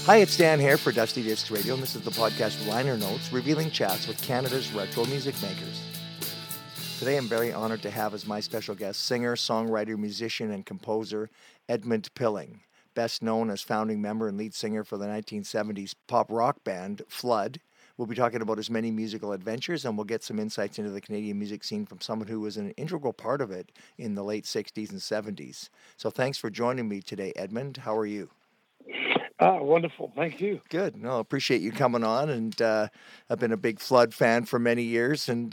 Hi, it's Dan here for Dusty Discs Radio, and this is the podcast Liner Notes, revealing chats with Canada's retro music makers. Today I'm very honored to have as my special guest singer, songwriter, musician, and composer Edmund Pilling, best known as founding member and lead singer for the 1970s pop rock band Flood. We'll be talking about his many musical adventures, and we'll get some insights into the Canadian music scene from someone who was an integral part of it in the late 60s and 70s. So thanks for joining me today, Edmund. How are you? Wonderful. Thank you. Good. No, appreciate you coming on. And I've been a big Flood fan for many years. And,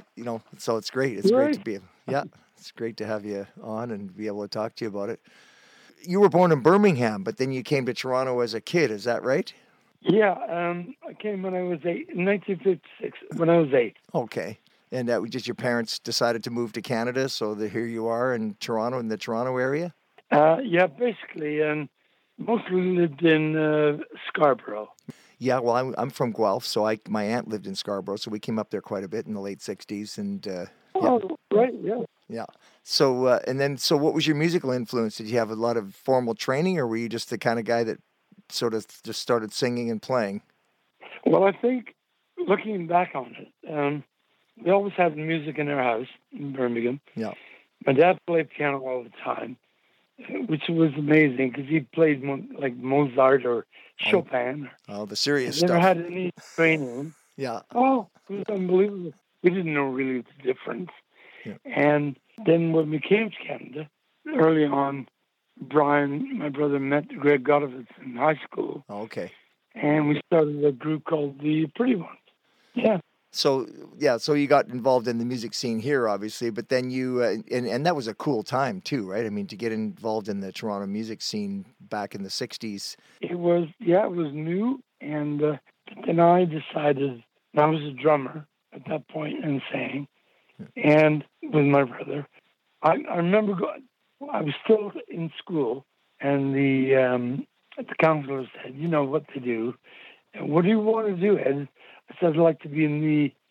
so it's great. It's great to be, it's great to have you on and be able to talk to you about it. You were born in Birmingham, but then you came to Toronto as a kid. Is that right? Yeah. I came when I was 8, in 1956, when I was 8. Okay. And just your parents decided to move to Canada. So here you are in Toronto, in the Toronto area? Basically. Mostly lived in Scarborough. Yeah, well, I'm from Guelph, so my aunt lived in Scarborough, so we came up there quite a bit in the late 60s. And Right, yeah. Yeah. So, so what was your musical influence? Did you have a lot of formal training, or were you just the kind of guy that sort of just started singing and playing? Well, I think looking back on it, we always had music in our house in Birmingham. Yeah. My dad played piano all the time, which was amazing because he played like Mozart or Chopin. Oh, the serious stuff. Never stuff. had any training. Yeah. Oh, it was unbelievable. We didn't know really the difference. Yeah. And then when we came to Canada, early on, Brian, my brother, met Greg Godovitz in high school. Oh, okay. And we started a group called the Pretty Ones. Yeah. So you got involved in the music scene here, obviously, but then you, and that was a cool time too, right? I mean, to get involved in the Toronto music scene back in the 60s. It was new. And then I decided, I was a drummer at that point and sang, and with my brother. I remember I was still in school, and the counselor said, you know what to do. And what do you want to do, Ed? I said, I'd like to be in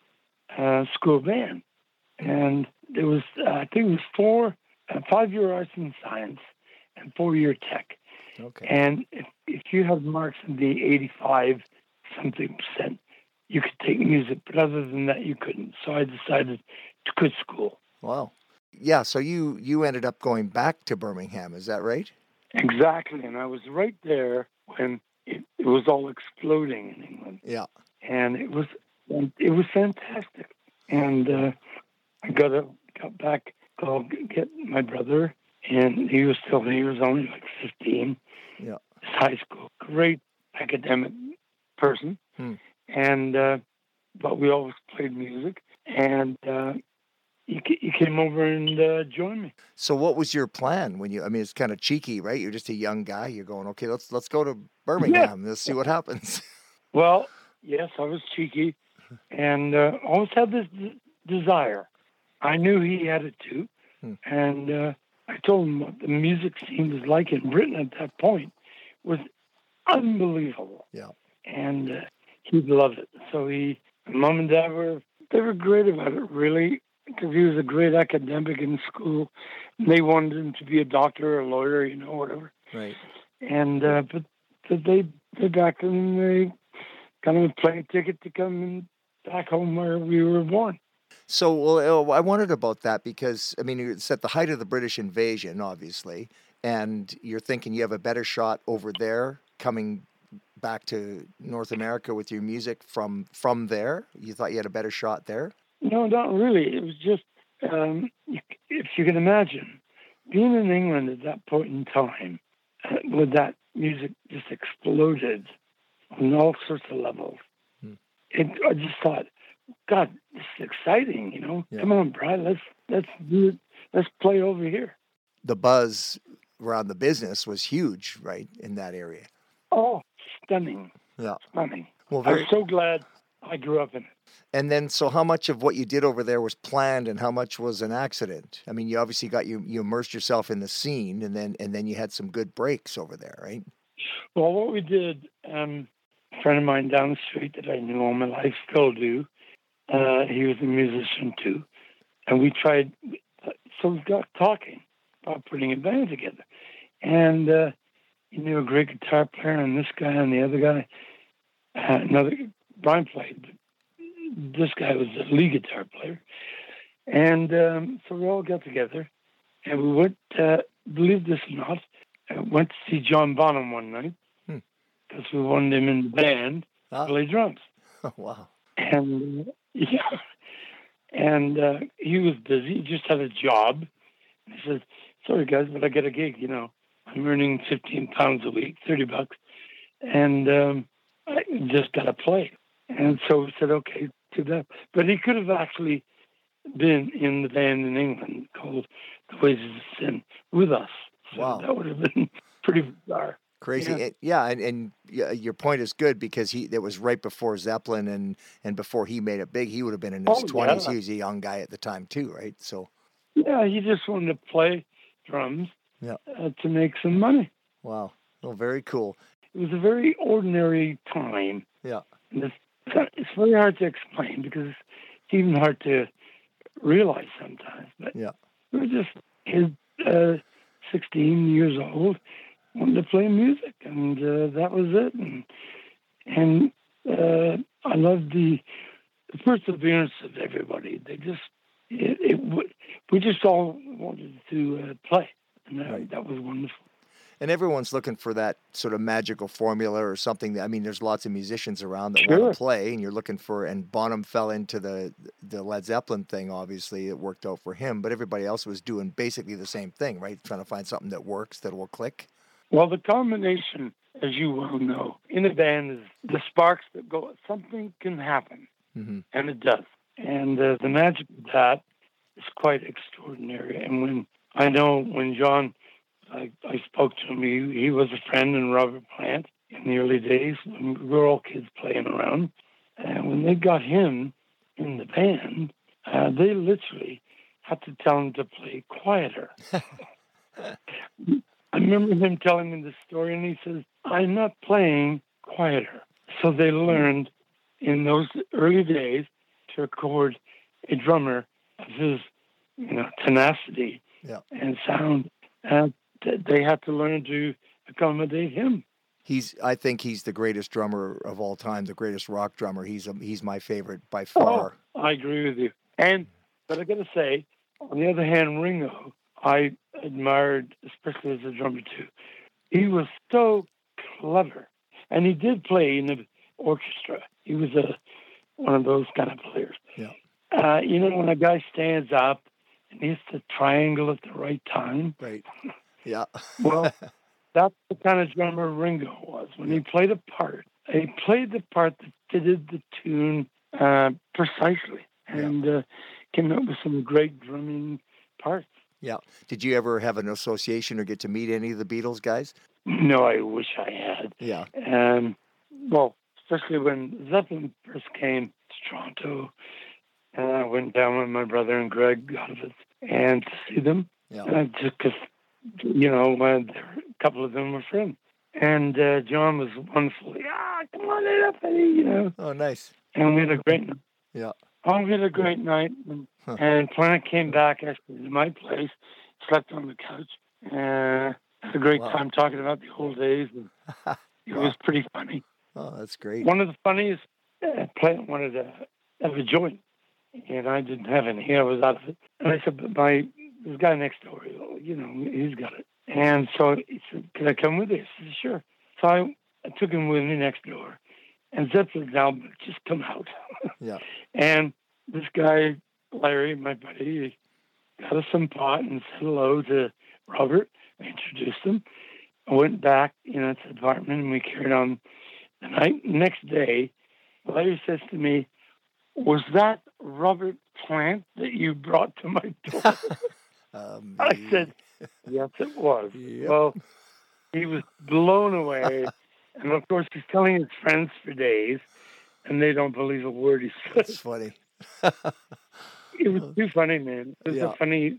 the school band. And there was, I think it was 5-year arts and science and 4-year tech. Okay. And if you had marks in the 85-something%, you could take music, but other than that, you couldn't. So I decided to quit school. Wow. Yeah, so you ended up going back to Birmingham, is that right? Exactly, and I was right there when it was all exploding in England. Yeah. And it was fantastic. And I got back to get my brother, and he was only like 15. Yeah. High school, great academic person. And but we always played music, and he came over and joined me. So what was your plan when it's kind of cheeky, right? You're just a young guy. You're going, okay, let's go to Birmingham. Yeah. Let's see what happens. Well, yes, I was cheeky, and always had this desire. I knew he had it too, and I told him what the music scene was like in Britain at that point was unbelievable. Yeah, and he loved it. So Mom and Dad were great about it, really, because he was a great academic in school. And they wanted him to be a doctor or a lawyer, whatever. Right. And but they backed him, and they got him a plane ticket to come back home where we were born. So, well, I wondered about that because, it's at the height of the British invasion, obviously, and you're thinking you have a better shot over there coming back to North America with your music from there? You thought you had a better shot there? No, not really. It was just, if you can imagine, being in England at that point in time, with that music just exploded on all sorts of levels. I just thought, God, this is exciting, Yeah. Come on, Brad, let's do it. Let's play over here. The buzz around the business was huge, right, in that area. Oh, stunning. Yeah. Stunning. Well, I'm so glad I grew up in it. And then, so how much of what you did over there was planned and how much was an accident? You obviously you immersed yourself in the scene and then you had some good breaks over there, right? Well, what we did, a friend of mine down the street that I knew all my life, still do, he was a musician too. And we tried, so we got talking about putting a band together. And he knew a great guitar player, and this guy and the other guy, another Brian played. But this guy was the lead guitar player, and so we all got together, and we went. Believe this or not, went to see John Bonham one night because we wanted him in the band to play drums. Oh, wow! And and he was busy. He just had a job. And he said, "Sorry guys, but I got a gig. I'm earning £15 a week, $30, and I just got to play." And so we said, "Okay, do that." But he could have actually been in the band in England called The Wages of Sin with us. So Wow. that would have been pretty bizarre. Crazy. And your point is good because it was right before Zeppelin and before he made it big. He would have been in his 20s. Yeah. He was a young guy at the time too, right? So yeah, he just wanted to play drums to make some money. Wow. Well, very cool. It was a very ordinary time. Yeah. And it's very hard to explain because it's even hard to realize sometimes. But we were just kids, 16 years old, wanted to play music, and that was it. And I loved the perseverance of everybody. They just we just all wanted to play, and that was wonderful. And everyone's looking for that sort of magical formula or something. There's lots of musicians around that want to play, and you're looking for. And Bonham fell into the Led Zeppelin thing. Obviously, it worked out for him, but everybody else was doing basically the same thing, right? Trying to find something that works, that will click. Well, the combination, as you well know, in a band is the sparks that go. Something can happen, and it does. And the magic of that is quite extraordinary. And when John. I spoke to him. He was a friend in Robert Plant in the early days when we were all kids playing around. And when they got him in the band, they literally had to tell him to play quieter. I remember him telling me this story, and he says, "I'm not playing quieter." So they learned in those early days to record a drummer of his, tenacity and sound. They had to learn to accommodate him. I think he's the greatest drummer of all time, the greatest rock drummer. He's my favorite by far. Oh, I agree with you. But I got to say, on the other hand, Ringo, I admired, especially as a drummer too. He was so clever, and he did play in the orchestra. He was one of those kind of players. Yeah. When a guy stands up and he hits the triangle at the right time. Right. Yeah. Well, that's the kind of drummer Ringo was. When he played a part, he played the part that fitted the tune precisely, and came up with some great drumming parts. Yeah. Did you ever have an association or get to meet any of the Beatles guys? No, I wish I had. Yeah. Well, especially when Zeppelin first came to Toronto, and I went down with my brother and Greg Godovitz and to see them. Yeah. Just because, a couple of them were friends. And John was wonderful. Come on in up, Eddie, Oh, nice. And we had a great night. Yeah. Oh, we had a great night. And when I came back, actually, to my place, slept on the couch. Had a great time talking about the old days. And it was pretty funny. Oh, that's great. One of the funniest, playing wanted to have a joint. And I didn't have any. I was out of it. And I said, but this guy next door, he's got it. And so he said, "Can I come with you?" I said, "Sure." So I took him with me next door. And Zeppelin's album had just come out. Yeah. And this guy, Larry, my buddy, got us some pot and said hello to Robert. I introduced him. I went back, to the apartment, and we carried on the night. Next day, Larry says to me, "Was that Robert Plant that you brought to my door?" I said, "Yes, it was." Yep. Well, he was blown away. And, of course, he's telling his friends for days, and they don't believe a word he says. That's funny. It was too funny, man. It was a funny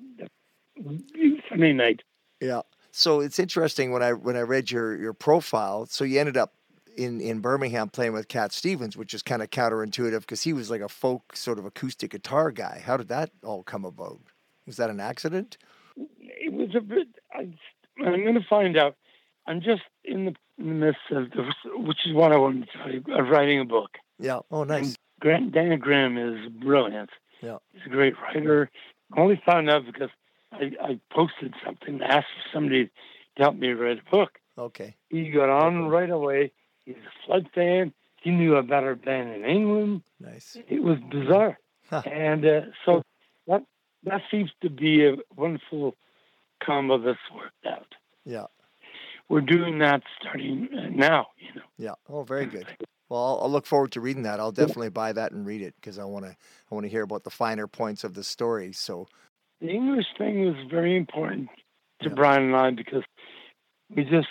night. Yeah. So it's interesting when I read your profile. So you ended up in Birmingham playing with Cat Stevens, which is kind of counterintuitive because he was like a folk sort of acoustic guitar guy. How did that all come about? Was that an accident? It was a bit. I'm going to find out. I'm just in the midst of, which is what I wanted to tell you, of writing a book. Yeah. Oh, nice. And Daniel Graham is brilliant. Yeah. He's a great writer. I only found out because I posted something, asked for somebody to help me write a book. Okay. He got on right away. He's a Flood fan. He knew about our band in England. Nice. It was bizarre. Huh. And so that seems to be a wonderful combo that's worked out. Yeah. We're doing that starting now, Yeah. Oh, very good. Well, I'll look forward to reading that. I'll definitely buy that and read it because I want to hear about the finer points of the story. So the English thing was very important to Yeah. Brian and I because we just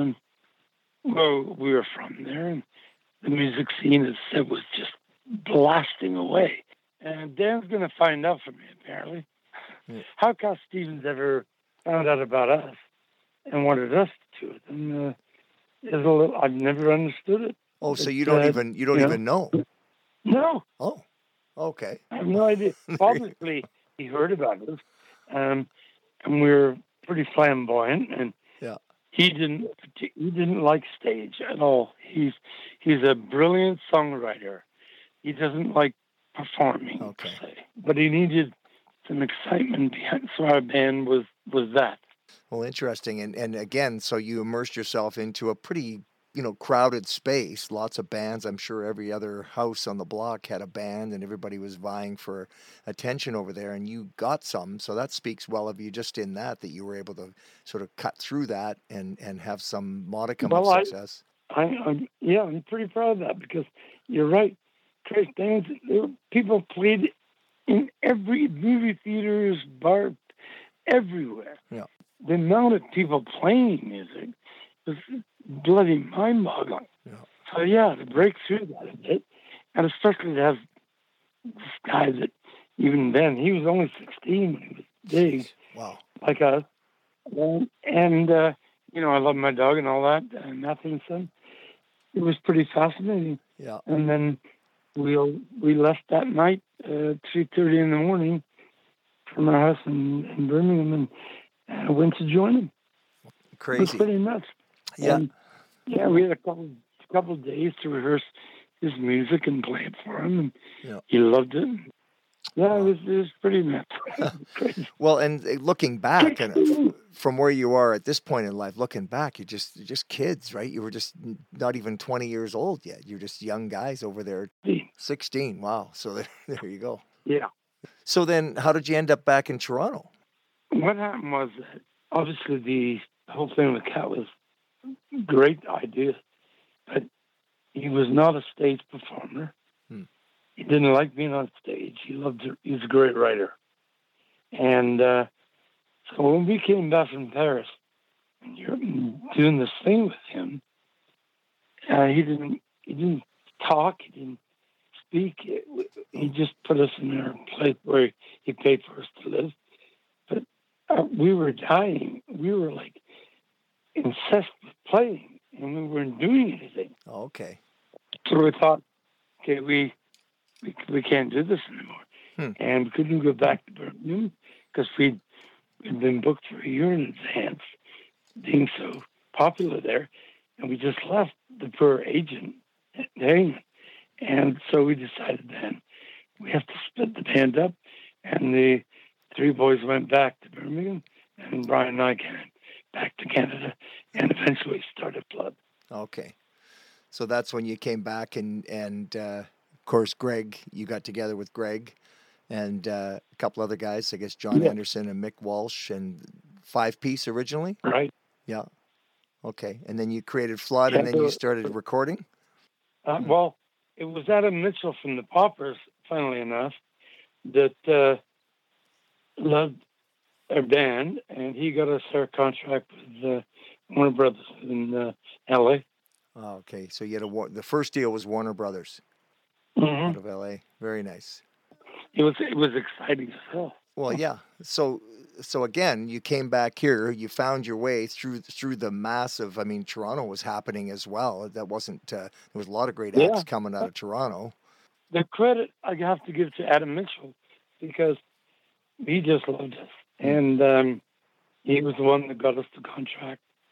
we were from there, and the music scene was just blasting away. And Dan's going to find out from me, apparently. Yeah. How Cat Stevens ever found out about us and wanted us to do it, and is a little. I've never understood it. oh, so you don't even know? No, Oh, okay. I have no idea. Obviously, he heard about us, and we were pretty flamboyant, and Yeah. he didn't like stage at all. He's a brilliant songwriter. He doesn't like performing, Okay. per se, but he needed some excitement behind. So our band was that. Well, interesting. And again, so you immersed yourself into a pretty, crowded space, lots of bands. I'm sure every other house on the block had a band and everybody was vying for attention over there and you got some. So that speaks well of you just in that you were able to sort of cut through that and have some modicum of success. I'm pretty proud of that because you're right. Trace bands, people played in every movie theaters, bar, everywhere. Yeah. The amount of people playing music was bloody mind-boggling. Yeah. So to break through that a bit, and especially to have this guy that even then he was only 16 when he was big, Wow. like us, and I love my dog and all that, and Mathewson. It was pretty fascinating. Yeah. And then we left that night at 3:30 in the morning from our house in Birmingham, and I went to join him. Crazy. It was pretty nuts. Yeah. And, we had a couple of days to rehearse his music and play it for him, and he loved it. Yeah, it was pretty nuts. Crazy. Well, and looking back, and from where you are at this point in life, looking back, you're just kids, right? You were just not even 20 years old yet. You're just young guys over there. 16. Wow. So there you go. Yeah. So then how did you end up back in Toronto? What happened was that obviously the whole thing with Cat was a great idea, but he was not a stage performer. He didn't like being on stage. He loved it. He's a great writer. And so when we came back from Paris, and you're doing this thing with him, he didn't talk. He didn't speak. He just put us in our place where he paid for us to live. But we were dying. We were like incessed with playing, and we weren't doing anything. Oh, okay. So we thought, okay, we can't do this anymore. And we couldn't go back to Birmingham because we'd been booked for a year in advance, being so popular there. And we just left the poor agent hanging. And so we decided then we have to split the band up. And the three boys went back to Birmingham, and Brian and I came back to Canada and eventually started Flood. Okay. So that's when you came back and of course, Greg, you got together with Greg and a couple other guys, I guess John Anderson and Mick Walsh, and 5-piece originally? Right. Yeah. Okay. And then you created Flood, and then you started recording? Well, it was Adam Mitchell from the Poppers, funnily enough, that loved our band, and he got us our contract with Warner Brothers in L.A. Oh, okay. So you had the first deal was Warner Brothers out of L.A. Very nice. It was exciting as hell. Well, yeah. So again, you came back here. You found your way through the massive. I mean, Toronto was happening as well. That wasn't. There was a lot of great acts coming out of Toronto. The credit I have to give to Adam Mitchell because he just loved us, and he was the one that got us the contract.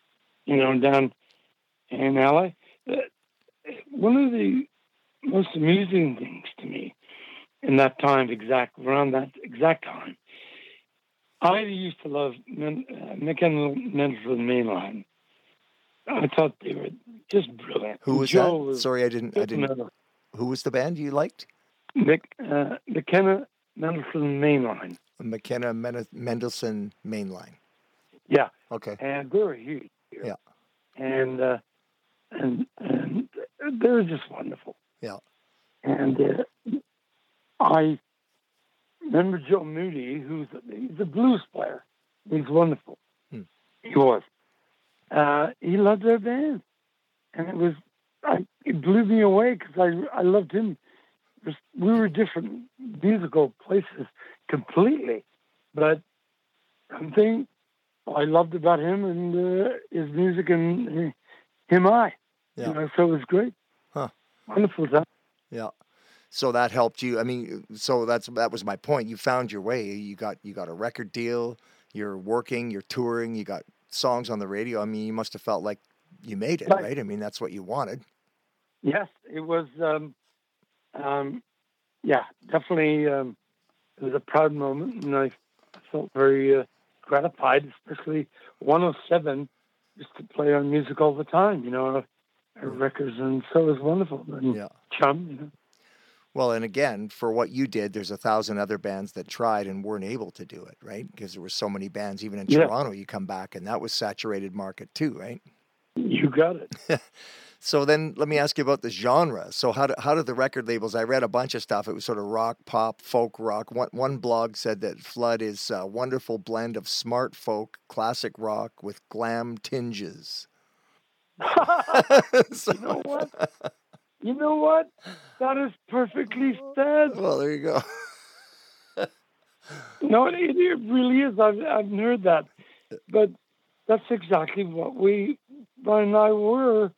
down in LA. One of the most amusing things to me in that time, around that exact time, I used to love McKenna Mendelssohn Mainline. I thought they were just brilliant. Who was Joe that? Sorry, I didn't. Who was the band you liked? McKenna Mendelssohn Mainline. McKenna Mendelssohn Mainline. Yeah. Okay. And they were huge. Yeah. And they were just wonderful. Yeah. And I remember Joe Moody, he's a blues player. He's wonderful. He was. He loved their band, and it blew me away because I loved him. We were different musical places completely, but something I loved about him and his music and him, yeah. So it was great. Huh. Wonderful time. Yeah. So that helped you. I mean, so that was my point. You found your way. You got a record deal. You're working. You're touring. You got songs on the radio. I mean, you must have felt like you made it, right? I mean, that's what you wanted. Yes, it was. Yeah, definitely. It was a proud moment, and I felt very gratified, especially 107, just to play on music all the time. Our records, and so it was wonderful. And Chum, Well, and again, for what you did, there's 1,000 other bands that tried and weren't able to do it, right? Because there were so many bands, even in Toronto, you come back, and that was saturated market too, right? You got it. So then let me ask you about the genre. So how did the record labels, I read a bunch of stuff. It was sort of rock, pop, folk rock. One blog said that Flood is a wonderful blend of smart folk, classic rock with glam tinges. You know what? That is perfectly said. Well, there you go. No, it really is. I've heard that. But that's exactly what Brian and I were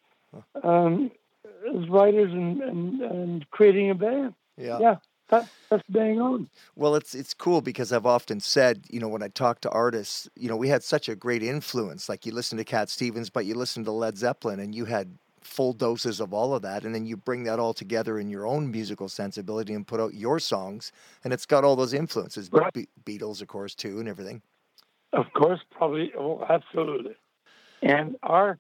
as writers and creating a band. Yeah, that's bang on. Well, it's cool because I've often said, when I talk to artists, we had such a great influence. Like you listen to Cat Stevens, but you listen to Led Zeppelin, and you had full doses of all of that, and then you bring that all together in your own musical sensibility and put out your songs, and it's got all those influences. Right. Beatles, of course, too, and everything. Of course, probably. Oh, absolutely. And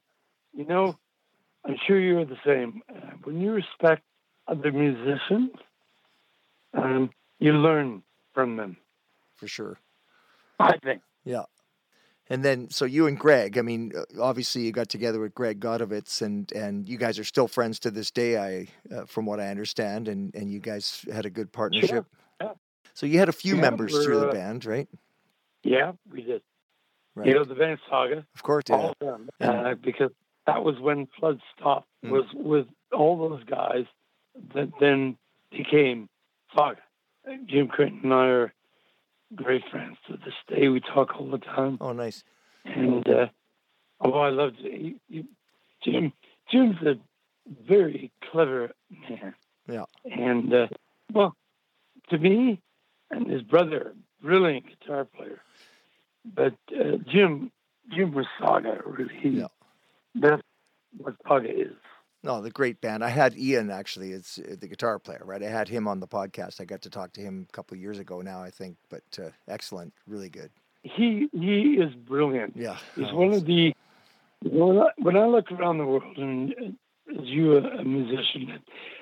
I'm sure you're the same. When you respect other musicians, you learn from them. For sure. I think. Yeah. And then, so you and Greg, I mean, obviously you got together with Greg Godovitz, and you guys are still friends to this day, from what I understand, and you guys had a good partnership. Sure. Yeah. So you had a few members through the band, right? Yeah, we did. Right. The band Saga. Of course, yeah. All of them. Because that was when Flood stopped, was with all those guys that then became Saga. Jim Creighton and I are great friends to this day. We talk all the time. Oh, nice. And I loved it. Jim's a very clever man. Yeah. And to me, and his brother, brilliant guitar player. But Jim was Saga, really. Yeah. That's what Saga is. No, the great band. I had Ian, actually, it's the guitar player, right? I had him on the podcast. I got to talk to him a couple of years ago now, I think, but excellent, really good. He is brilliant. Yeah. He's one of the, when I look around the world, and as you a musician,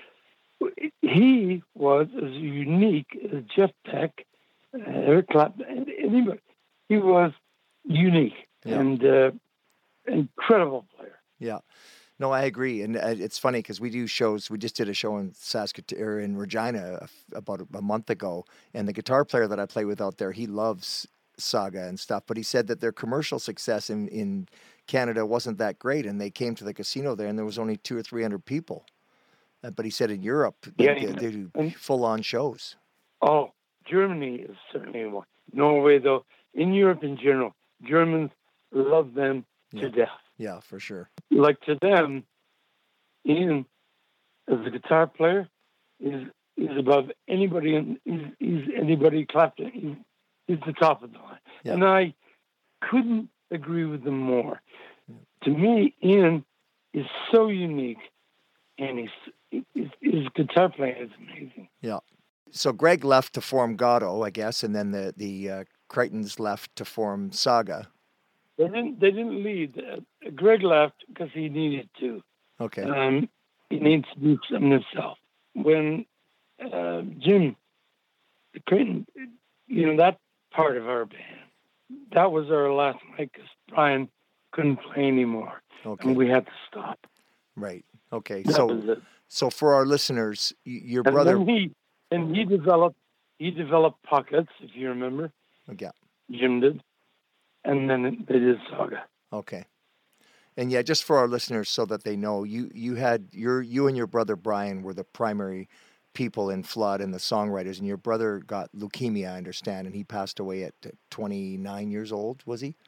he was as unique as Jeff Beck, Eric Clapton, anybody. He was unique and incredible player. Yeah. No, I agree. And it's funny because we do shows. We just did a show in in Regina about a month ago. And the guitar player that I play with out there, he loves Saga and stuff. But he said that their commercial success in Canada wasn't that great. And they came to the casino there and there was only 200 or 300 people. But he said in Europe, they do full-on shows. Oh, Germany is certainly one. Norway, though. In Europe in general, Germans love them to death. Yeah, for sure. Like to them, Ian, as a guitar player, is above anybody, and he's anybody Clapton. He's the top of the line. Yeah. And I couldn't agree with them more. to me, Ian is so unique, and his guitar playing is amazing. Yeah. So Greg left to form Gatto, I guess, and then the Crichtons left to form Saga. They didn't leave. Greg left because he needed to. Okay. He needs to do something himself. When Jim Crichton, that part of our band, that was our last night because Brian couldn't play anymore, and we had to stop. Right. Okay. That was it. So for our listeners, your And brother, then he developed Pockets, if you remember. yeah, Jim did, and then they did Saga. Okay. And yeah, just for our listeners, so that they know, you and your brother Brian were the primary people in Flood and the songwriters, and your brother got leukemia, I understand, and he passed away at 29 years old. Was he?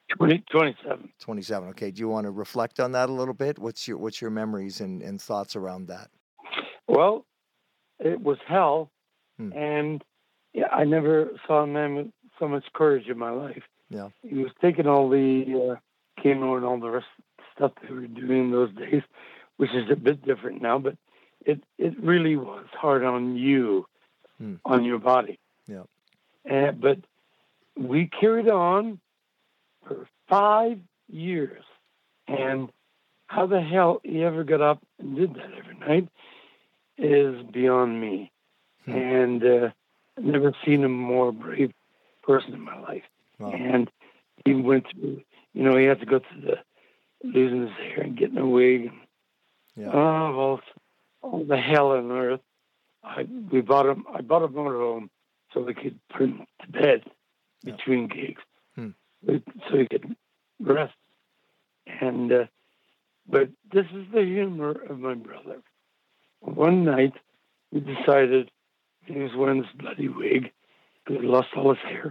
27. 27. Okay. Do you want to reflect on that a little bit? What's your memories and thoughts around that? Well, it was hell, and I never saw a man with so much courage in my life. Yeah. He was taking all the chemo and all the rest of the stuff they were doing in those days, which is a bit different now, but it really was hard on you, on your body. Yeah. But we carried on for 5 years, and how the hell he ever got up and did that every night is beyond me. And I've never seen a more brave person in my life. Wow. And he went through, he had to go through the losing his hair and getting a wig. Yeah. All the hell on earth. I bought a motorhome so we could put him to bed between gigs, so he could rest. And but this is the humor of my brother. One night, we decided he was wearing this bloody wig because he lost all his hair.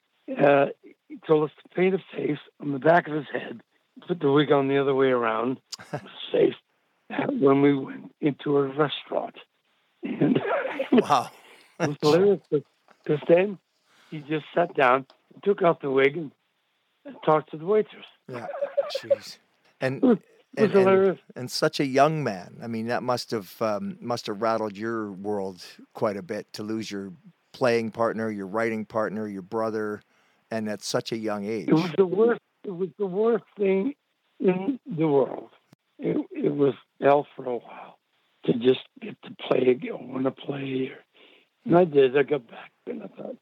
He told us to paint a face on the back of his head, put the wig on the other way around his face when we went into a restaurant. And wow. It was hilarious because then he just sat down, took off the wig, and talked to the waitress. Yeah, jeez. And it was hilarious. And such a young man. I mean, that must have rattled your world quite a bit to lose your playing partner, your writing partner, your brother, and at such a young age. It was the worst. It was the worst thing in the world. It was hell for a while to just get to play again, want to play. And I did. I got back, and I thought,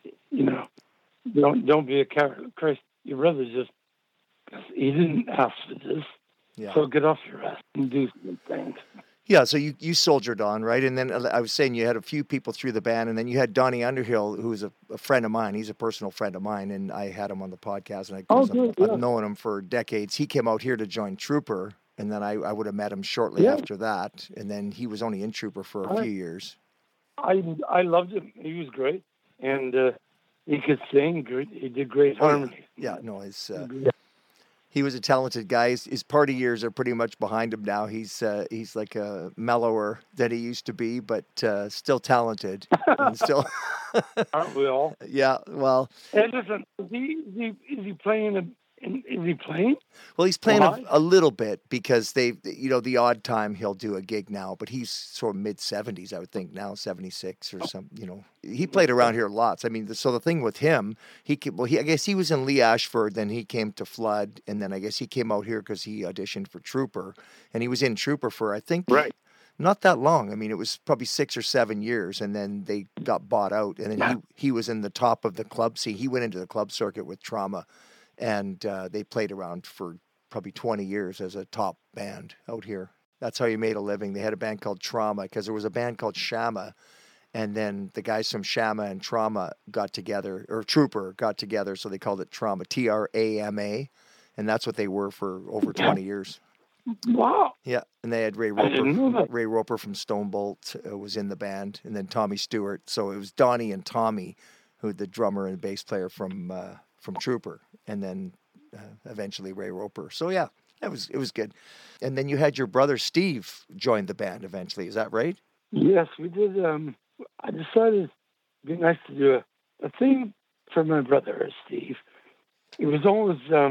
don't be a coward. Christ, your brother he didn't ask for this. Yeah. So get off your ass and do some things. Yeah, so you soldiered on, right? And then I was saying you had a few people through the band, and then you had Donnie Underhill, who's a friend of mine. He's a personal friend of mine, and I had him on the podcast, and I've known him for decades. He came out here to join Trooper, and then I would have met him shortly after that, and then he was only in Trooper for a few years. I loved him. He was great, and he could sing. He did great harmony. Yeah, no, he was a talented guy. His party years are pretty much behind him now. He's like a mellower than he used to be, but still talented. And still, aren't we all? Yeah. Well. Hey, listen, is he playing? Is he playing? Well, he's playing a little bit because the odd time he'll do a gig now, but he's sort of mid-70s, I would think now, 76 or something. He played around here lots. I mean, so the thing with him, I guess he was in Lee Ashford, then he came to Flood, and then I guess he came out here because he auditioned for Trooper, and he was in Trooper for, I think, not that long. I mean, it was probably 6 or 7 years, and then they got bought out, and then he was in the top of the club scene. He went into the club circuit with Trauma. And they played around for probably 20 years as a top band out here. That's how he made a living. They had a band called Trauma because there was a band called Shama. And then the guys from Shama and Trauma got together, or Trooper got together, so they called it Trauma, Trama. And that's what they were for over 20 years. Wow. Yeah, and they had Ray Roper. I didn't know that. Ray Roper from Stonebolt was in the band, and then Tommy Stewart. So it was Donnie and Tommy, who the drummer and bass player from Trooper, and then eventually Ray Roper. So yeah, it was good. And then you had your brother Steve join the band eventually. Is that right? Yes, we did. I decided it'd be nice to do a thing for my brother Steve. It was always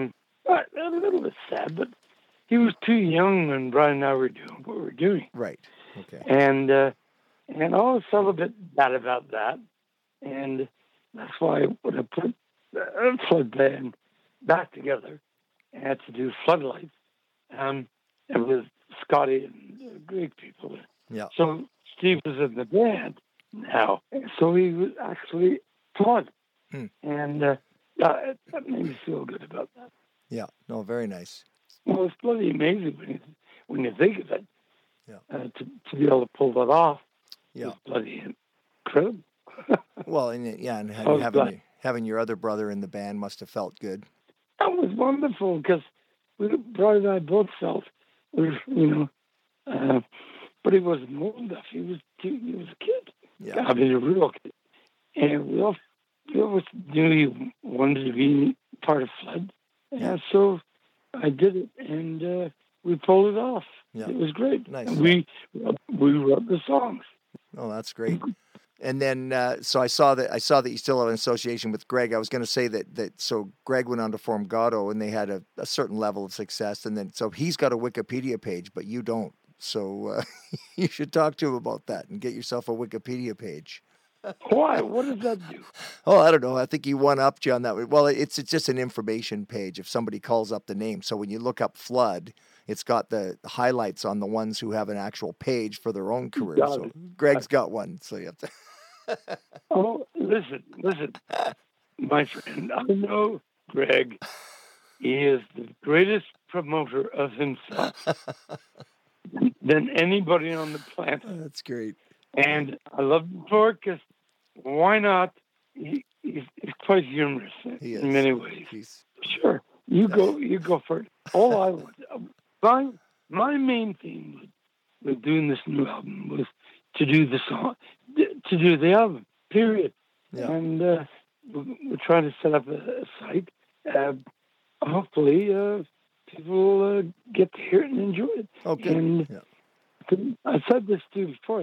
A little bit sad, but he was too young when Brian and I were doing what we were doing. Right. Okay. And I always felt a bit bad about that. And that's why when I put Flood Band back together and had to do Floodlights, it was Scotty and great people. Yeah. So Steve was in the band now. So he was actually Flood. And that made me feel good about that. Yeah. No, very nice. Well, it's bloody amazing when you think of it. Yeah. To be able to pull that off. Yeah. It's bloody incredible. Well, and having your other brother in the band must have felt good. That was wonderful because Brian and I both felt, but he wasn't old enough. He was a kid. Yeah. I mean, a real kid. And we always knew he wanted to be part of Flood. And so I did it, and we pulled it off. Yeah. It was great. Nice. And we wrote the songs. Oh, that's great. And then, so I saw that you still have an association with Greg. I was going to say so Greg went on to form Gatto, and they had a certain level of success. And then, so he's got a Wikipedia page, but you don't. So you should talk to him about that and get yourself a Wikipedia page. Why? What does that do? Oh, I don't know. I think he one-upped you on that. Well, it's just an information page if somebody calls up the name. So when you look up Flood, it's got the highlights on the ones who have an actual page for their own career. So Greg's got one. So you have to. Oh, listen, my friend. I know Greg. He is the greatest promoter of himself than anybody on the planet. That's great. And I love him for it because why not? He's quite humorous in many ways. Sure, you go for it. All I want, my main thing with doing this new album was to do the song, to do the album. Period. Yeah. And we're trying to set up a site. Hopefully, people will get to hear it and enjoy it. Okay. And I said this to you before.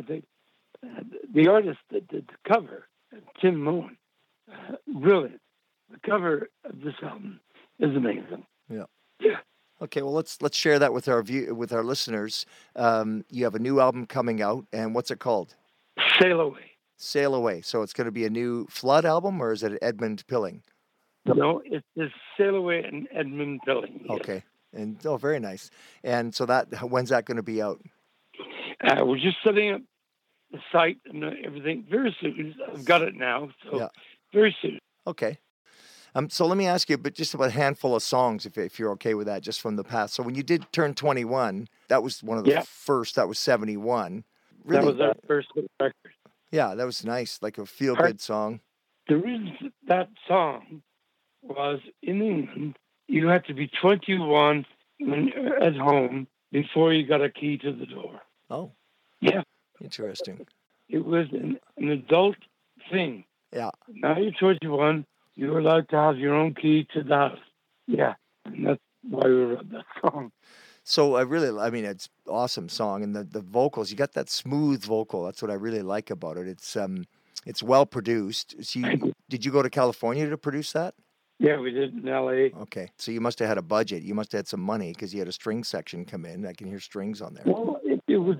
The artist that did the cover, Tim Moen, brilliant. The cover of this album is amazing. Yeah. Yeah. Okay, well let's share that with our listeners. You have a new album coming out, and what's it called? Sail Away. Sail Away. So it's going to be a new Flood album, or is it Edmund Pilling? No, it's Sail Away and Edmund Pilling. Yes. Okay, and very nice. And so when's that going to be out? We're just setting up the site and everything very soon. I've got it now, so very soon. Okay. So let me ask you, just about a handful of songs, if you're okay with that, just from the past. So when you did turn 21, that was one of the first. That was 71. Really, that was our first record. Yeah, that was nice, like a feel-good song. The reason that song was in England, you had to be 21 when you're at home before you got a key to the door. Oh. Yeah. Interesting. It was an adult thing. Yeah. Now you're 21, you're allowed to have your own key to the house. Yeah. And that's why we wrote that song. So it's awesome song. And the vocals, you got that smooth vocal. That's what I really like about it. It's well produced. So did you go to California to produce that? Yeah, we did in L.A. Okay. So you must have had a budget. You must have had some money because you had a string section come in. I can hear strings on there. Well, it was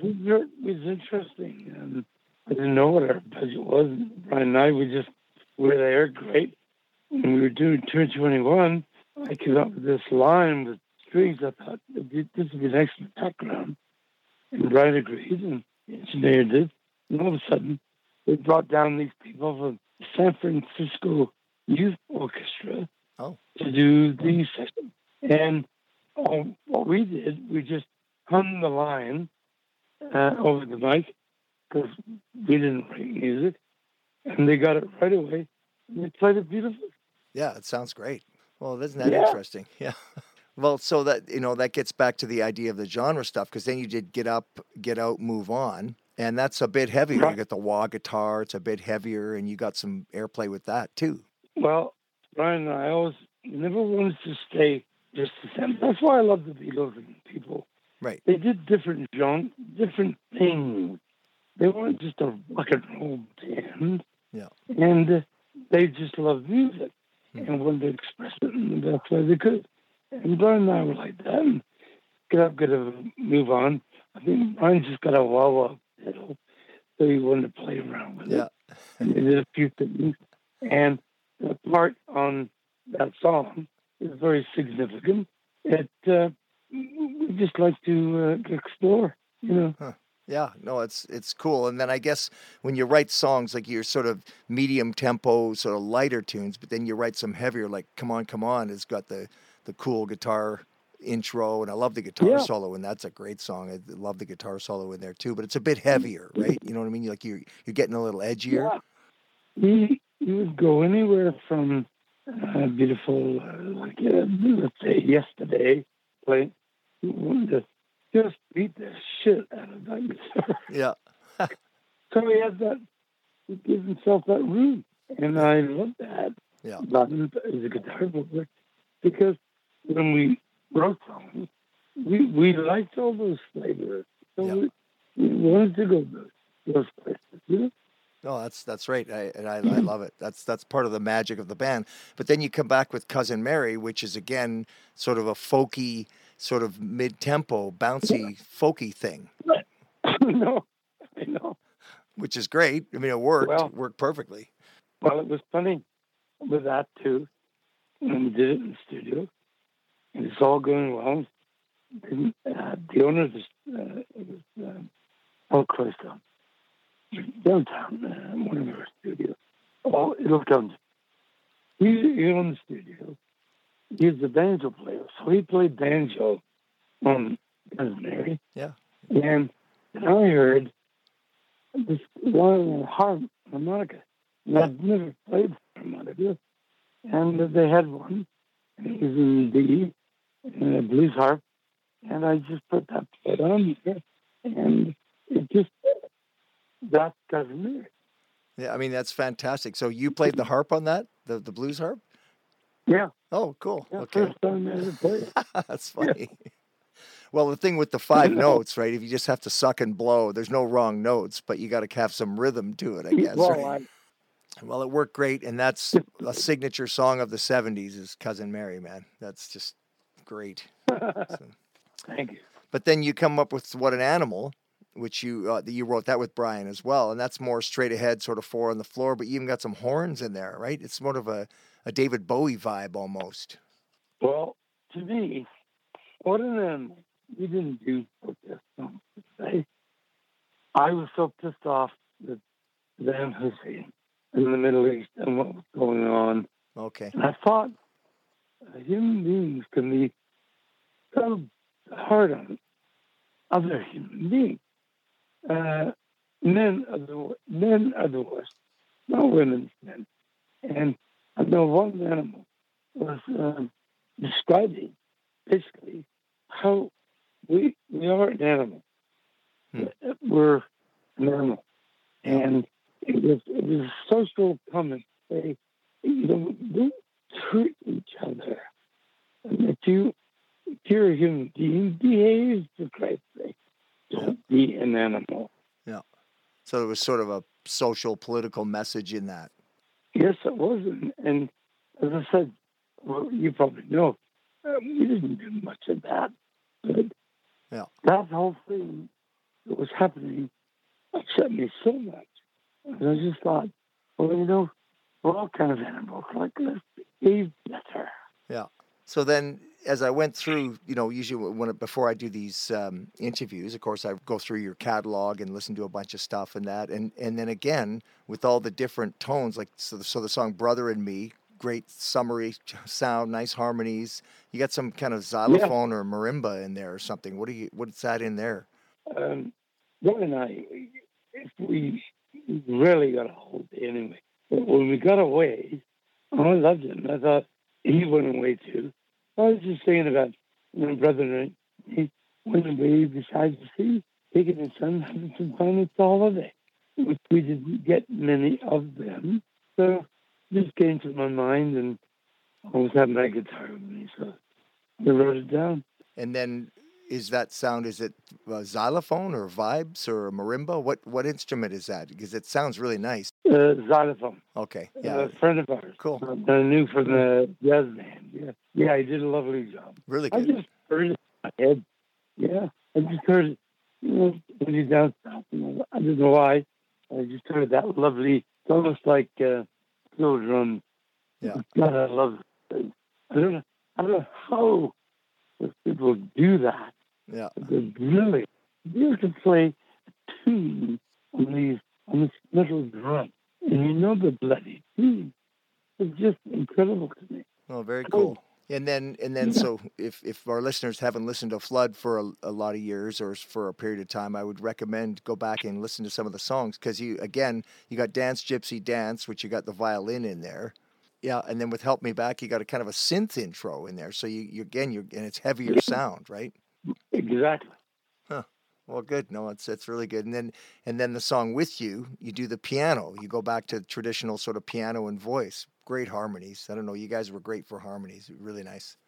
interesting. I didn't know what our budget was. Brian and I, we were there, great. When we were doing Turn 21, I came up with this line with strings. I thought, this would be an excellent background. And Brian agreed, and the engineer did. And all of a sudden, they brought down these people from San Francisco Youth Orchestra to do the session. And what we did, we just hummed the line over the mic because we didn't write music. And they got it right away. And they played it beautifully. Yeah, it sounds great. Well, isn't that interesting? Yeah. Well, so that gets back to the idea of the genre stuff, because then you did Get Up, Get Out, Move On, and that's a bit heavier. Right. You got the wah guitar, it's a bit heavier, and you got some airplay with that too. Well, Brian and I always never wanted to stay just the same. That's why I love the Beatles and people. Right. They did different genres, different things. They weren't just a rock and roll band. Yeah. And they just loved music and wanted to express it in the best way they could. And Brian and I were like that. And get a move on. I think Brian just got a wah-wah pedal, so he wanted to play around with it. And he did a few things. And the part on that song is very significant. We just like to explore, you know. Huh. Yeah, no, it's cool. And then I guess when you write songs, like you're sort of medium tempo, sort of lighter tunes, but then you write some heavier, like Come On, has got the cool guitar intro, and I love the guitar solo, and that's a great song. I love the guitar solo in there too, but it's a bit heavier, right? You know what I mean? You're getting a little edgier. Yeah. He would go anywhere from beautiful, let's say Yesterday, play. He wanted to just beat the shit out of that guitar. Yeah. So he had that, he gives himself that room. And I love that. Yeah. About him as a guitar player. Because when we wrote songs, we liked all those flavors. So we wanted to go those places, you know? No, that's right. I love it. That's part of the magic of the band. But then you come back with Cousin Mary, which is again sort of a folky, sort of mid-tempo, bouncy, folky thing. I know. Which is great. I mean, it worked perfectly. Well, it was funny with that too. When we did it in the studio, and it's all going well. And, the owner of Paul Christo, downtown, one of our studios. Oh, it'll come. He owned the studio. He's a banjo player, so he played banjo on Cousin Mary. Yeah. And I heard this one harmonica. And I'd never played harmonica. And they had one. And it was in D, and a blues harp. And I just put that plate on there. And it just, that's Cousin Mary. Yeah, I mean, that's fantastic. So you played the harp on that, the blues harp? Yeah. Oh, cool. Yeah, okay. First time I ever played. That's funny. Yeah. Well, the thing with the 5 notes, right? If you just have to suck and blow, there's no wrong notes, but you got to have some rhythm to it, I guess. Well, right? Well, it worked great, and that's a signature song of the 70s is Cousin Mary, man. That's just great. So. Thank you. But then you come up with What an Animal, which you wrote that with Brian as well, and that's more straight ahead, sort of 4 on the floor, but you even got some horns in there, right? It's more of a David Bowie vibe almost. Well, to me, What an Animal, we didn't do protest songs to say. I was so pissed off with Saddam Hussein in the Middle East and what was going on. Okay. And I thought human beings can be so hard on other human beings. Men are the worst, not women's men. And I know one animal was describing basically how we are an animal. We're an animal. And it was a social comment to say, don't treat each other. And if you're a human being, behave for Christ's sake. Don't be an animal. Yeah. So it was sort of a social, political message in that. Yes, it was. And as I said, well, you probably know, we didn't do much of that. But that whole thing that was happening upset me so much. And I just thought, well, we're all kind of animals. Like, let's behave better. Yeah. So then, as I went through, usually before I do these interviews, of course, I go through your catalog and listen to a bunch of stuff and that, and then again with all the different tones, like so the song "Brother and Me," great summery sound, nice harmonies. You got some kind of xylophone or marimba in there or something. What's that in there? Ron and I, if we really got a hold anyway. But when we got away, I loved him. I thought he went away too. I was just thinking about my brother and he went away beside the sea, taking his son, having some fun with the holiday, which we didn't get many of them. So it just came to my mind, and I always had my guitar with me, so I wrote it down. And then is that sound? Is it xylophone or vibes or marimba? What instrument is that? Because it sounds really nice. Xylophone. Okay, yeah, A friend of ours. cool, That I knew from the jazz band. Yeah, yeah, he did a lovely job. really I good. just heard it in my head. Yeah, I just heard it. When he's down south, I don't know why. I just heard that lovely. It's almost like slow drum. Yeah, God, I love it. I don't know how those people do that. yeah. They're brilliant. Be able to play a tune on this metal drum, and you know the bloody tune. It's just incredible to me. Oh, very Oh, cool. And then, yeah. so if our listeners haven't listened to Flood for a lot of years or for a period of time, I would recommend go back and listen to some of the songs because you got Dance Gypsy Dance, which you got the violin in there, yeah, and then with Help Me Back, you got a kind of a synth intro in there, so you're and it's heavier sound, right? Exactly. Huh. Well, good. No, it's really good. And then the song With You, you do the piano. You go back to traditional sort of piano and voice. Great harmonies. I don't know. You guys were great for harmonies. Really nice.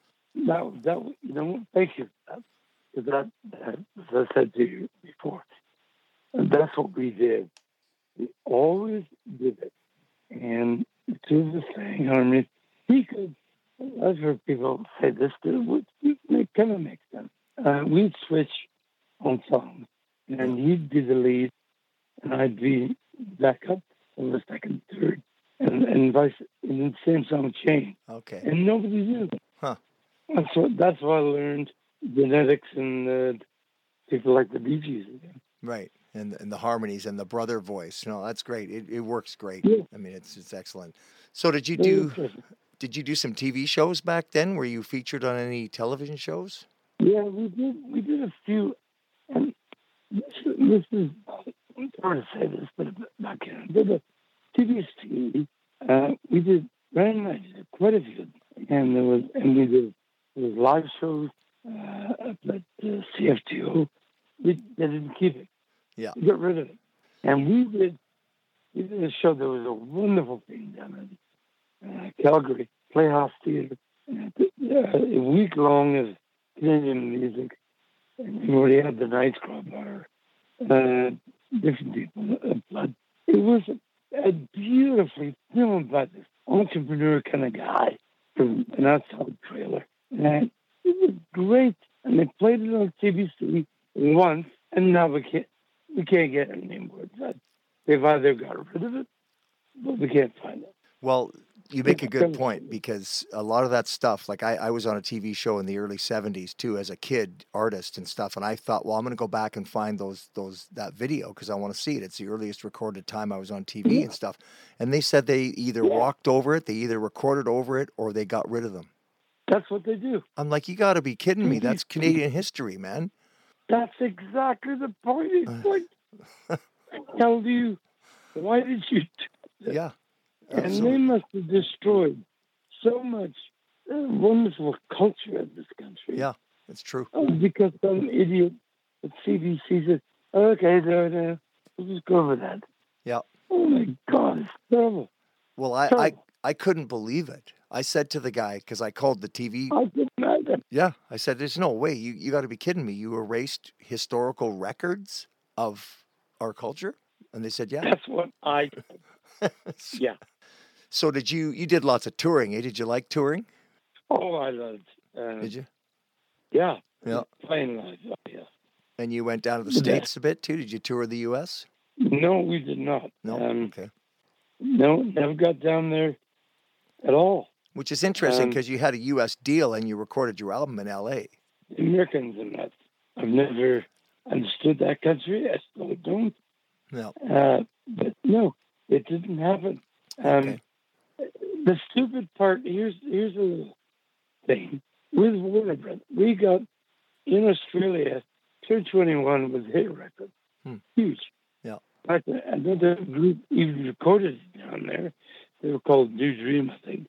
Thank you. Because as I said to you before, and that's what we did. We always did it. And to the saying harmony, he could, I've heard people say this too, which kind of makes sense. We'd switch on songs, and he'd be the lead, and I'd be backup or the second, third, and vice, and the same song change. Okay. And nobody knew. Huh. That's why I learned genetics and people like the Bee Gees again. Right. And the harmonies and the brother voice. No, that's great. It works great. Yeah. I mean, it's excellent. So did you Very do interesting. did you do some TV shows back then? Were you featured on any television shows? Yeah, we did. We did a few, and this is. I'm sorry to say this, but back in the TVC, we did. Brandon and I did quite a few, and there was live shows at CFTO. They didn't keep it. Yeah. We got rid of it, and we did a show that was a wonderful thing down in Calgary Playhouse Theatre. A week long of Canadian music. And we already had the Night Club or different people. But it was a beautifully filmed by this entrepreneur kind of guy from an outside trailer. And it was great. And they played it on CBC once, and now we can't get it anymore. They've either got rid of it, but we can't find it. Well, you make a good point because a lot of that stuff, like I was on a TV show in the early 70s too as a kid artist and stuff. And I thought, well, I'm going to go back and find that video because I want to see it. It's the earliest recorded time I was on TV and stuff. And they said they either walked over it, they either recorded over it, or they got rid of them. That's what they do. I'm like, you got to be kidding me. That's Canadian history, man. That's exactly the point. It's like, I tell you, why did you do that? Yeah. And Absolutely. they must have destroyed so much wonderful culture in this country. Yeah, it's true. Because some idiot at CBC said, okay, we'll just go over that. Yeah. Oh, my God, it's terrible. Well, I couldn't believe it. I said to the guy, because I called the TV. I couldn't either. Yeah, I said, there's no way. You got to be kidding me. You erased historical records of our culture? And they said, yeah. That's what I did. Yeah. So you did lots of touring, eh? Did you like touring? Oh, I loved Did you? Yeah. Yeah. Playing live, yeah. And you went down to the States a bit too? Did you tour the U.S.? No, we did not. No? Okay. No, never got down there at all. Which is interesting because you had a U.S. deal and you recorded your album in L.A. The Americans and that. I've never understood that country. I still don't. No. But no, it didn't happen. Okay. The stupid part, here's a little thing. With Warner Brothers, we got, in Australia, Turn 21 was a hit record. Huge. Yeah. But another group even recorded it down there. They were called New Dream, I think.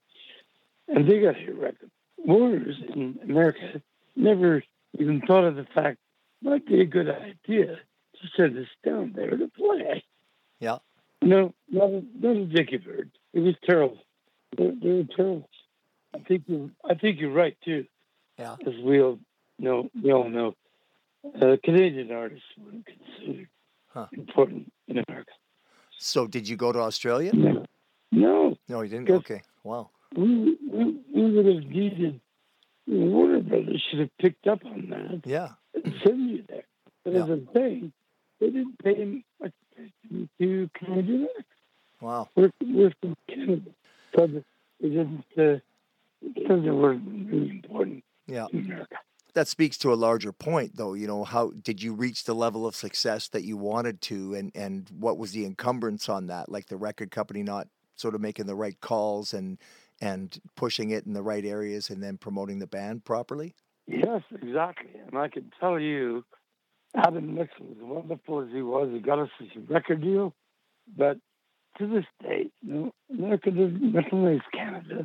And they got a hit record. Warner's in America never even thought of the fact it might be a good idea to send us down there to play. Yeah. No, not a Dickie Bird. It was terrible. They were terrible. I think you're right too. Yeah. As we all know, Canadian artists weren't considered Huh. important in America. So did you go to Australia? No, no, No, you didn't? because Okay. Wow. we would have needed, Warner Brothers should have picked up on that Yeah. and send you there. But Yeah. as a thing, they didn't pay him much attention to Canadian actors. Wow. We're from Canada. So they didn't, because they weren't really important Yeah. in America. That speaks to a larger point, though. You know, how did you reach the level of success that you wanted to, and what was the encumbrance on that? Like the record company not sort of making the right calls and pushing it in the right areas, and then promoting the band properly. Yes, exactly. And I can tell you, Adam Nixon, as wonderful as he was, he got us a record deal. But to this day, America doesn't recognize Canada,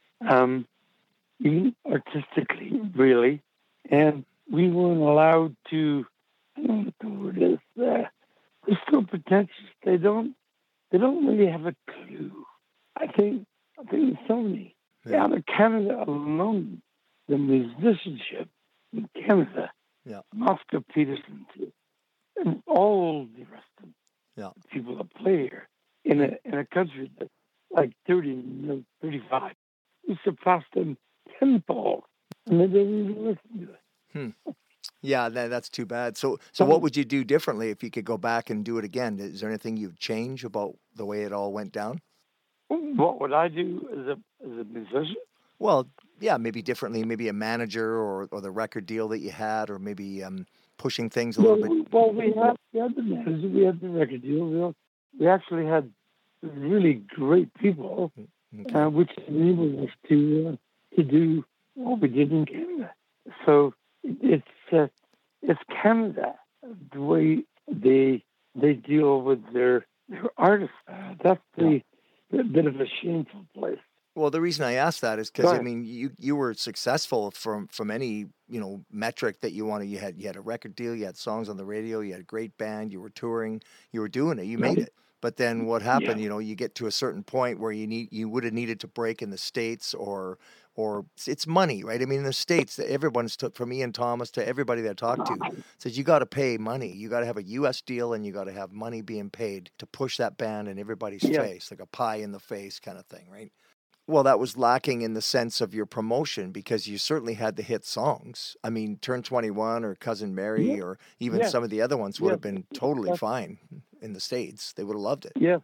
even artistically, really. And we weren't allowed to, I don't know what the word is, they're still pretentious. They don't really have a clue. I think it's Sony. Yeah. Out of Canada alone, the musicianship in Canada, Yeah. Oscar Peterson too, and all the rest of Yeah. the people that play here in a country that's like 30, 35. We surpassed them tenfold, and they didn't even listen to it. Yeah, that's too bad. So what would you do differently if you could go back and do it again? Is there anything you'd change about the way it all went down? What would I do as a musician? Well, yeah, maybe differently, maybe a manager or the record deal that you had, or maybe pushing things a little bit. Well, we had the manager, we had the record deal. We actually had really great people, Okay. which enabled us to do what we did in Canada. So it's Canada, the way they deal with their artists. That's the bit of a shameful place. Well, the reason I asked that is because I mean you were successful from any metric that you wanted. You had a record deal, you had songs on the radio, you had a great band, you were touring, you were doing it, you made it. But then what happened? Yeah. You get to a certain point where you would have needed to break in the States, or it's money, right? I mean, in the States, everyone's from Ian Thomas to everybody that I talked to says you got to pay money. You got to have a U.S. deal, and you got to have money being paid to push that band in everybody's face, like a pie in the face kind of thing, right? Well, that was lacking in the sense of your promotion, because you certainly had the hit songs. I mean, Turn 21 or Cousin Mary or even some of the other ones would have been totally fine in the States. They would have loved it. Yeah.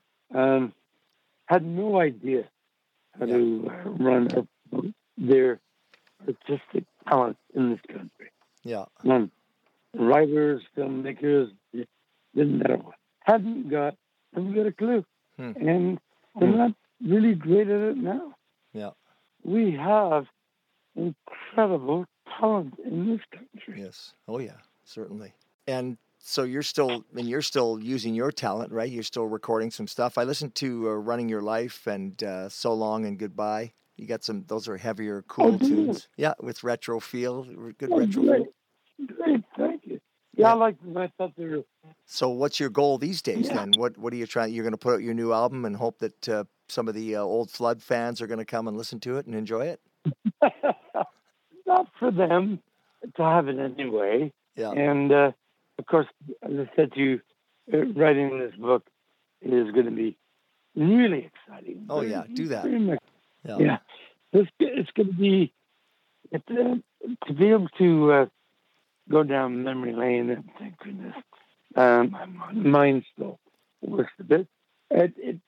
Had no idea how to run their artistic talent in this country. Yeah. Writers, filmmakers, didn't matter what. Haven't got a clue. And they're not really great at it now. Yeah. We have incredible talent in this country. Yes. Oh yeah, certainly. And so you're still using your talent, right? You're still recording some stuff. I listened to Running Your Life and So Long and Goodbye. You got those are heavier, cool tunes. Yeah, with retro feel, good retro feel. Great, thank you. Yeah, I like them. I thought they were. So what's your goal these days then? What are you trying? You're going to put out your new album and hope that some of the old Flood fans are going to come and listen to it and enjoy it? Not for them to have it anyway. Yeah. And of course, as I said to you, writing this book is going to be really exciting. Oh yeah, do that. Yeah. It's going to be to be able to go down memory lane, and thank goodness my mind still works a bit. I think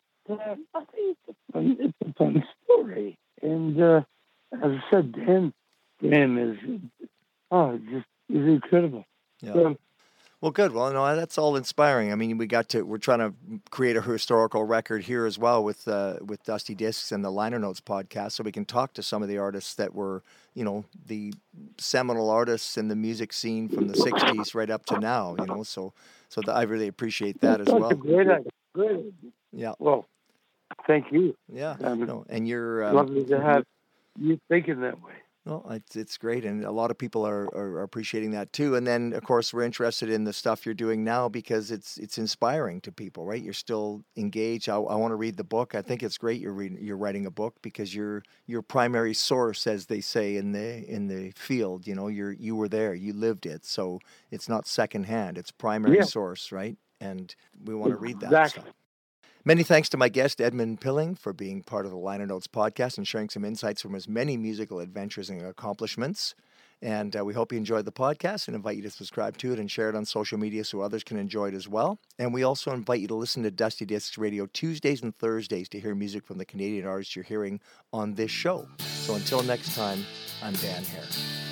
it's a fun story, and as I said, Dan is just incredible. Yeah. So, well, good. Well, no, that's all inspiring. I mean, we're trying to create a historical record here as well with Dusty Discs and the Liner Notes podcast, so we can talk to some of the artists that were, the seminal artists in the music scene from the '60s right up to now. So I really appreciate that as well. That's a great idea. Great. Yeah. Well, thank you. Yeah. And you're lovely to have you thinking that way. Well, it's great, and a lot of people are appreciating that too. And then, of course, we're interested in the stuff you're doing now because it's inspiring to people, right? You're still engaged. I want to read the book. I think it's great you're writing a book because you're your primary source, as they say in the field. You know, you were there, you lived it, so it's not secondhand. It's primary Yeah, source, right? And we want to read that exactly. stuff. Many thanks to my guest, Edmund Pilling, for being part of the Liner Notes podcast and sharing some insights from his many musical adventures and accomplishments. And we hope you enjoyed the podcast and invite you to subscribe to it and share it on social media so others can enjoy it as well. And we also invite you to listen to Dusty Discs Radio Tuesdays and Thursdays to hear music from the Canadian artists you're hearing on this show. So until next time, I'm Dan Hare.